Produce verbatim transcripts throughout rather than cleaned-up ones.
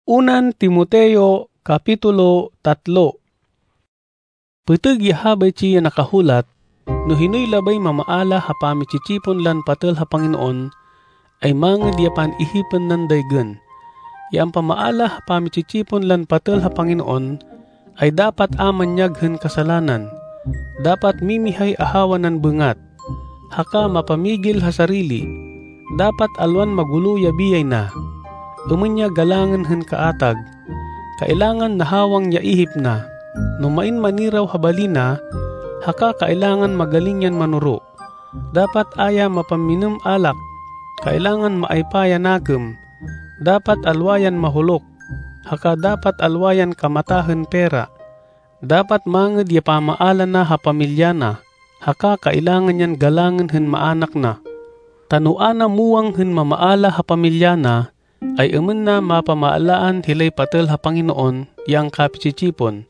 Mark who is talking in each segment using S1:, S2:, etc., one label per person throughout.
S1: Unan Timoteo Kapitulo tatlo. Peteg yahabay siya nakahulat, no hinoy labay mamaala hapami cicipon lan patel ha Panginoon, ay manged yapan ihipen nan daygen. Yang pamaala hapami cicipon lan patel ha Panginoon, ay dapat amanyaghen kasalanan, dapat mimihay ahawan nan bengat, haka mapamigil ha sarili, dapat alwan maguluya biyay na. Umanya galangan hen kaatag, kailangan nahawang ya ihip na, numain maniraw habalina, haka kailangan magaling yan manuro. Dapat aya mapaminum alak, kailangan maaypaya nakem, dapat alwayan mahulok, haka dapat alwayan kamatahen pera. Dapat manged ya pamaala na hapamilya na, haka kailangan yan galangan hen maanak na. Tanuana muwang hen mamaala hapamilya na, ay umun na mapamaalaan hilay patel ha Panginoon yang kapicicipon.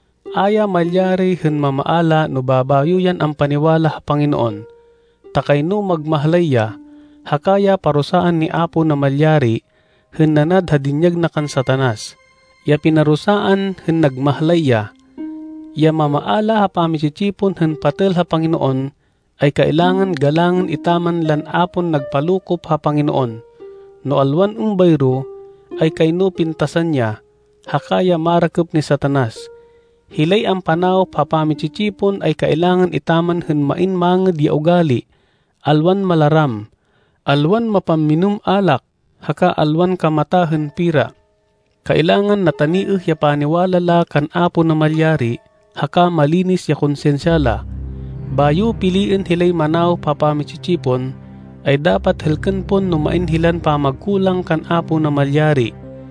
S1: Aya malyari hen mamaala no babayo yan ang paniwala ha Panginoon. Takay no magmahalaya, hakaya parusaan ni Apo na malyari hen nanad hadinyag na kan Satanas. Ya pinarusaan hen nagmahalaya. Ya mamaala ha pamicicipon hen patel ha Panginoon ay kailangan galangan itaman lan apon nagpalukop ha Panginoon. No alwan umbayro ay kayno pintasan niya, hakaya marakep ni Satanas. Hilay ang panaw papamicicipon ay kailangan itaman hen main manged ya ugali, alwan malaram, alwan mapaminum alak, haka alwan kamatahen pira. Kailangan natanieh ya paniwala la kan Apo na malyari, haka malinis ya konsensyala. Bayo piliin hilay manaw papamicicipon, ay dapat helken pon no mainhilan pa magkulang kan Apo na malyari.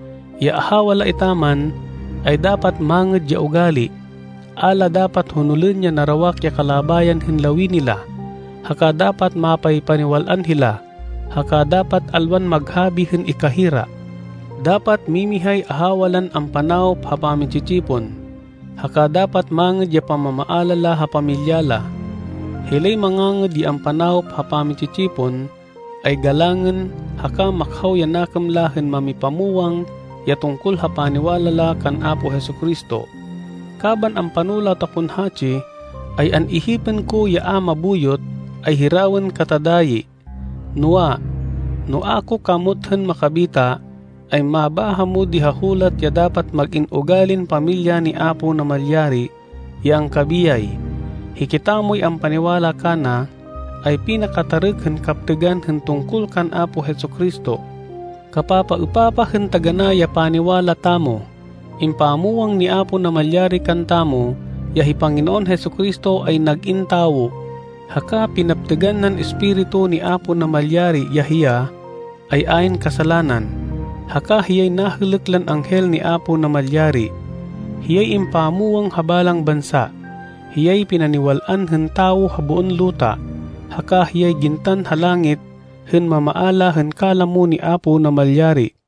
S1: Ya ahawala itaman ay dapat manged ya ugali, ala dapat hunulen niya narawak ya kalabayan hinlawi nila, haka dapat mapay paniwalaan hila, haka dapat alwan maghabi hen ikahira. Dapat mimihay ahawalan ang panaw hapamicicipon, haka dapat manged ya pamamaalala hapamilyala. Hilay manganged di ang panahop hapamicicipon ay galangan haka makhaw yanakam lahen mamipamuwang ya tungkol hapaniwalala kan Apo Hesukristo. Kaban ang panula takun hachi ay an ihipen ko ya ama buyot ay hirawen katadayi. Nua, no ako kamuthen makabita ay mabaha mo di hahulat ya dapat mag-inugalin pamilya ni Apo na malyari yang kabiyay. Hikitamoy ang paniwala ka na ay pinakatareg hen kaptegan hen tungkol kan Apo Hesukristo. Kapapa-upapa hen taganaya paniwala tamo, impamuwang ni Apo na malyari kan tamo, yahi Panginoon Hesukristo ay nag-intawo, haka pinaptegan ng Espiritu ni Apo na malyari yahiya ay ayn kasalanan, haka hiyay nahuleklan anghel ni Apo na malyari, hiyay impamuwang habalang bansa, hiyay pinaniwalaan hen tawo habuon luta, haka hiyay gintan halangit hen mamaala hen kalamo ni Apo na malyari.